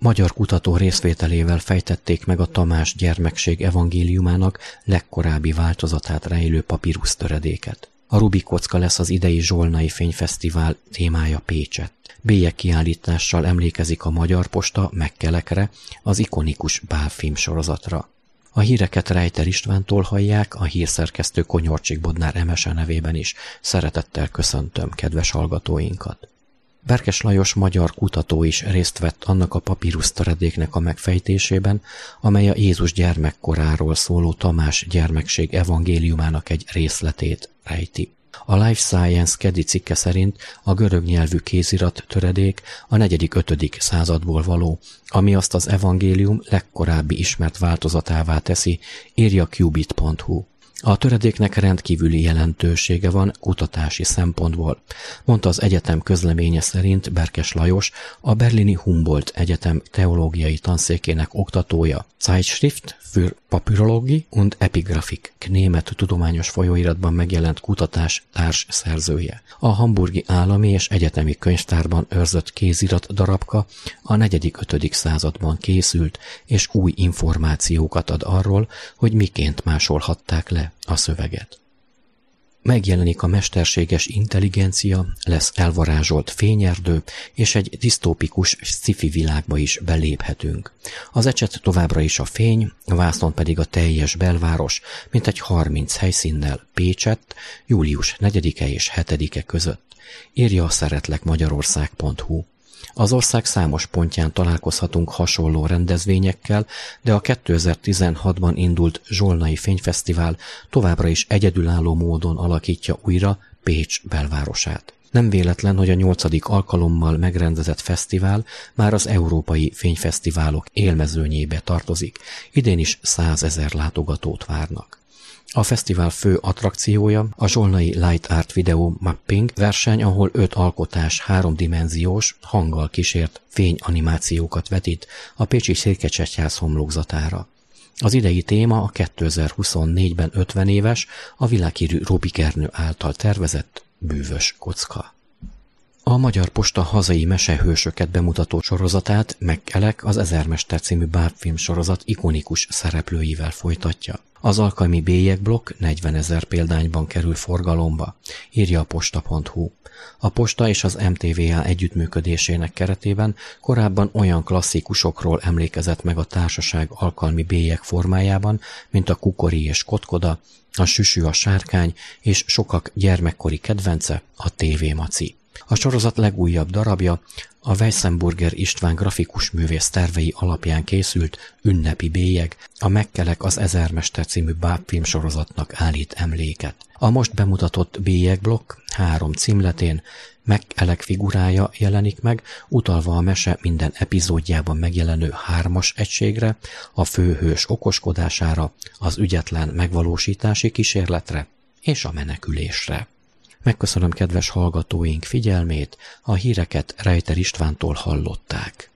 magyar kutató részvételével fejtették meg a Tamás gyermekség evangéliumának legkorábbi változatát rejlő papírusztöredéket. A Rubik kocka lesz az idei Zsolnai Fényfesztivál témája Pécsett. Bélyeg kiállítással emlékezik a Magyar Posta Megkelekre, az ikonikus bálfilm sorozatra. A híreket Rejter Istvántól hallják, a hírszerkesztő Konyorcsik Bodnár Emese nevében is szeretettel köszöntöm kedves hallgatóinkat. Berkes Lajos magyar kutató is részt vett annak a papírusztöredéknek a megfejtésében, amely a Jézus gyermekkoráról szóló Tamás gyermekség evangéliumának egy részletét rejti. A Life Science keddi cikke szerint a görög nyelvű kézirat töredék a 4.-5. századból való, ami azt az evangélium legkorábbi ismert változatává teszi, írja qubit.hu. A töredéknek rendkívüli jelentősége van kutatási szempontból, mondta az egyetem közleménye szerint Berkes Lajos, a berlini Humboldt Egyetem teológiai tanszékének oktatója. Zeitschrift für Papyrologie und Epigraphik német tudományos folyóiratban megjelent kutatás társszerzője. A hamburgi állami és egyetemi könyvtárban őrzött kézirat darabka a 4.-5. században készült, és új információkat ad arról, hogy miként másolhatták le a szöveget. Megjelenik a mesterséges intelligencia, lesz elvarázsolt fényerdő, és egy disztópikus sci-fi világba is beléphetünk. Az ecset továbbra is a fény, a vásznon pedig a teljes belváros, mintegy 30 helyszínnel Pécsett, július 4-e és 7-e között, írja a szeretlekmagyarország.hu. Az ország számos pontján találkozhatunk hasonló rendezvényekkel, de a 2016-ban indult Zsolnai Fényfesztivál továbbra is egyedülálló módon alakítja újra Pécs belvárosát. Nem véletlen, hogy a 8. alkalommal megrendezett fesztivál már az európai fényfesztiválok élmezőnyébe tartozik. Idén is 100 000 látogatót várnak. A fesztivál fő attrakciója a Zsolnai Light Art Video Mapping verseny, ahol 5 alkotás 3-dimenziós, hanggal kísért fényanimációkat vetít a pécsi Székesegyház homlokzatára. Az idei téma a 2024-ben 50 éves, a világhírű Rubik Ernő által tervezett bűvös kocka. A Magyar Posta hazai mesehősöket bemutató sorozatát Megkelek az Ezermester című bábfilm sorozat ikonikus szereplőivel folytatja. Az alkalmi bélyegblokk 40 000 példányban kerül forgalomba, írja a posta.hu. A Posta és az MTVA együttműködésének keretében korábban olyan klasszikusokról emlékezett meg a társaság alkalmi bélyeg formájában, mint a Kukori és Kotkoda, a Süsű a sárkány és sokak gyermekkori kedvence, a TV Maci. A sorozat legújabb darabja a Weissenburger István grafikus művész tervei alapján készült ünnepi bélyeg, a Megkelek az Ezermester című bábfilm sorozatnak állít emléket. A most bemutatott bélyegblokk 3 címletén Megkelek figurája jelenik meg, utalva a mese minden epizódjában megjelenő 3-as egységre, a főhős okoskodására, az ügyetlen megvalósítási kísérletre és a menekülésre. Megköszönöm kedves hallgatóink figyelmét, a híreket Rejter Istvántól hallották.